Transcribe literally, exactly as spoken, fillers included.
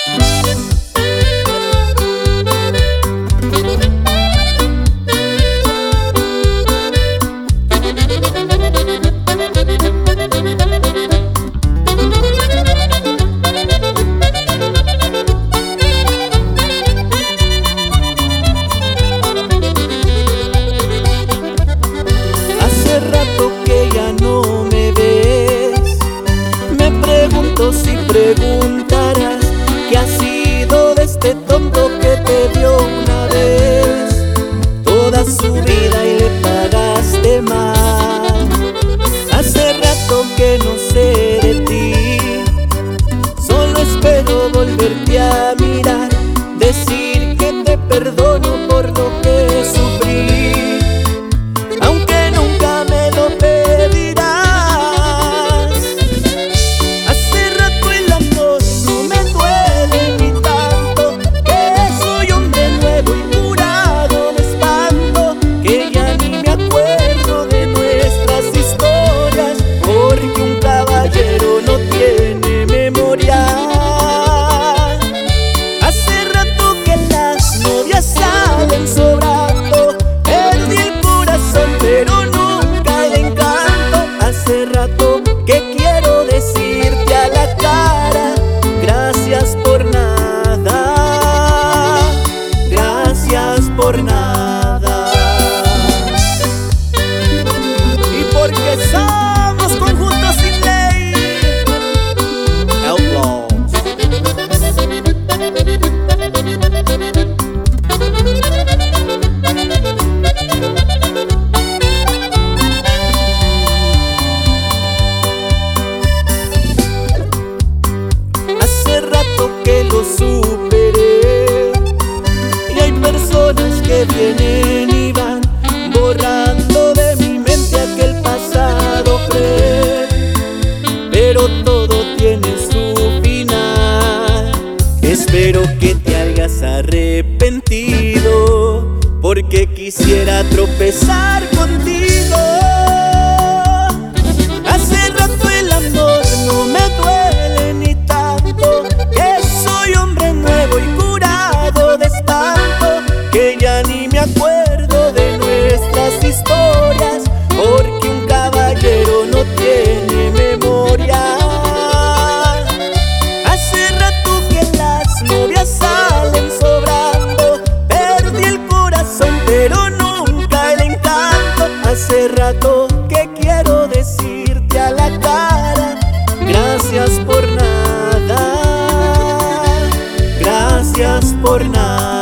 Si preguntarás qué ha sido de este tonto que te dio una vez toda su vida y le pagaste mal. Hace rato que no sé de ti, solo espero volverte a mirar, decir que te perdono por lo que sufrí, aunque nunca me lo pedirás. Que quiero decirte a la cara, gracias por nada, gracias por nada. Y porque somos conjuntos sin ley, Outlaws. Que lo superé y hay personas que vienen y van borrando de mi mente aquel pasado cruel, pero todo tiene su final. Espero que te hayas arrepentido, porque quisiera tropezar contigo. Hace rato el amor no me duele ni tanto, que soy hombre nuevo y curado de espanto, que ya ni me acuerdo de nuestras historias, porque un caballero no tiene memoria. Hace rato que las novias salen sobrando, perdí el corazón pero nunca el encanto. Hace rato que quiero decirte a la cara, gracias por nada, gracias por nada.